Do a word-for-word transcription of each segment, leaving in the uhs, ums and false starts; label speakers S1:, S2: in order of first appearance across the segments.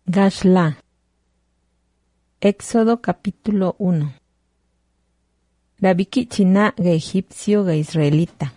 S1: Gashla. Éxodo capítulo uno. Rabiki china ga egipcio ga israelita.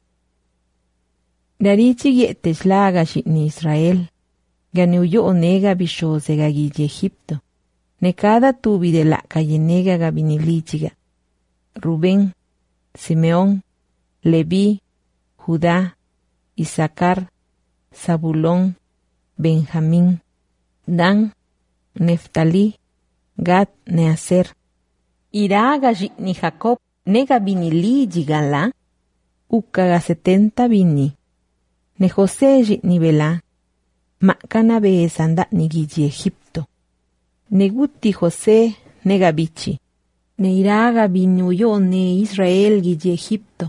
S1: Darichi ye tesla ga ni Israel. Ga neuyo onega bishose ga gigi Egipto. Ne cada tubi de la cayenega ga binilichiga. Rubén, Simeón, Leví, Judá, Isaacar, Zabulón, Benjamín, Dan, Neftalí, Gad, Neaser. Iraga ni Jacob, nega binili gigala, ukaga setenta bini. Ne José ni Belá, macana beesanda ni gigi Egipto. Ne guti José, nega bichi. Ne iraga binuyo ne Israel gigi Egipto.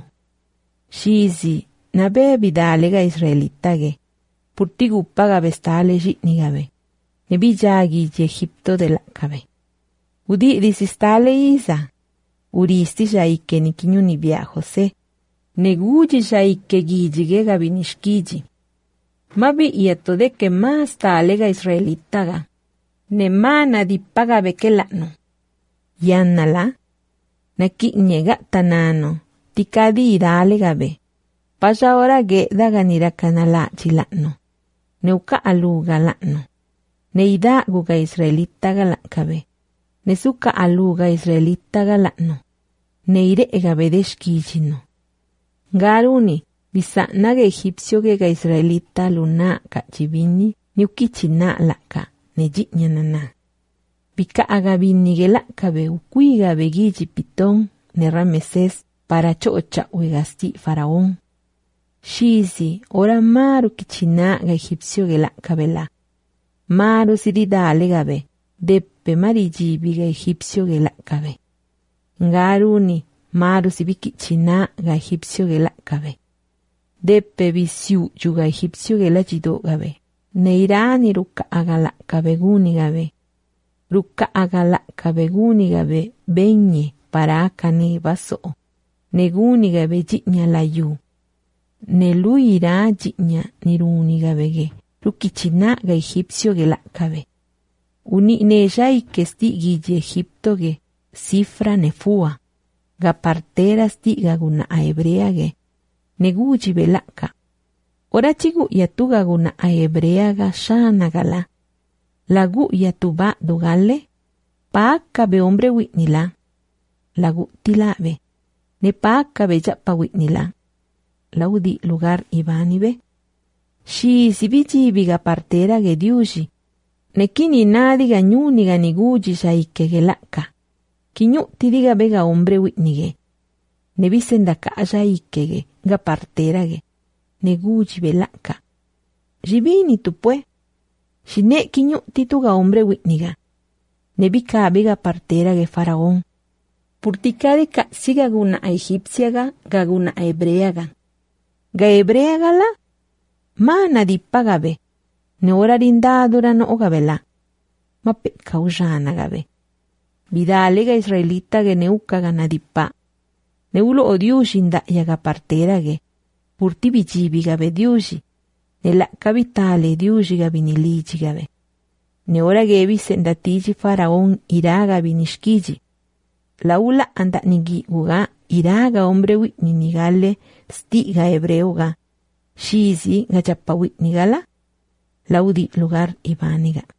S1: Shizi, na bebi dalega israelitage. Purtigu paga bestale ni gabe. Ne bijagi gigi Egipto de la cabe. Udi risistale isa. Uristi jaike ni kinyu ni bia José. Neguji jaike gigi gabinishkiji. Mabi iato de que más talega israelitaga. Ne mana di paga bekelano. Yanala. Na ki nyega tanano. Tikadi irale gabe. Pasha ahora ge daganira kanala chilano. Neuka aluga lano. Neida guga israelita galakabe. Nesuka aluga israelita galano. Neire egabedeshkijino. Garuni, bisa naga egipcio ge ga israelita luna ka chibini, niukichina laka, neji nyanana. Bika agabini ge lakabe ukuiga begiji pitón, ne Rameses, para chocha uegasti faraón. Shizi, ora maru kichina ga egipcio ge lakabela. Maru sirida alegabe, deppe mariji biga egipcio ge lakabe. Garuni, maru sibiki china ga egipcio ge lakabe. Deppe bisiu juga egipcio ge la jido gabe. Neirani ruka aga lakabe guni gabe. Ruka aga lakabe guni gabe benye para akani baso. Neguni gabe jitnya layu. Nelu ira jitnya niruni gabe ge. Ruki china ga egipcio ge lakabe. Uni neja y que sti gigi Egipto ge. Cifra nefua. Ga partera sti gaguna a hebrea ge. Neguji belaka. Ora chigu yatu gaguna a hebrea ga shana gala. Lagu yatu ba dugale. Paaka be hombre witnila. Lagu tilabe. Ne paaka be japa witnila. Laudi lugar ibanibe. Shi sibichi biga partera ge diuji. Nekini nadi ga nyuni ga niguji shaike ge laka. Kinyu tidiga bega hombre witnige. Ne visenda ka shaike ge ga partera ge. Neguji belaka. Jibini tu pue. Shine kinyu tituga hombre witniga. Ne bika bega partera ge faraón. Purtikade ka siga guna a egipcia ga ga guna a hebrea ga. Ga hebrea ga la? Mana di pagabe. Ne ora rindadura no ogabela. Ma pe kaujana gabe. Vidale ga israelita ge neuka ga nadipa. Neulo odiushi nda yaga partera ge. Purti bijibi gabe diushi. Ne la kabitale diushi ga binilichi gabe. Ne ora gebi sendatiji faraón iraga binishkiji. Laula anda nigi uga iraga hombre witni nigale sti ga hebreo ga. Shizi ga chapa witni gala. Laudi lugar ibaniga.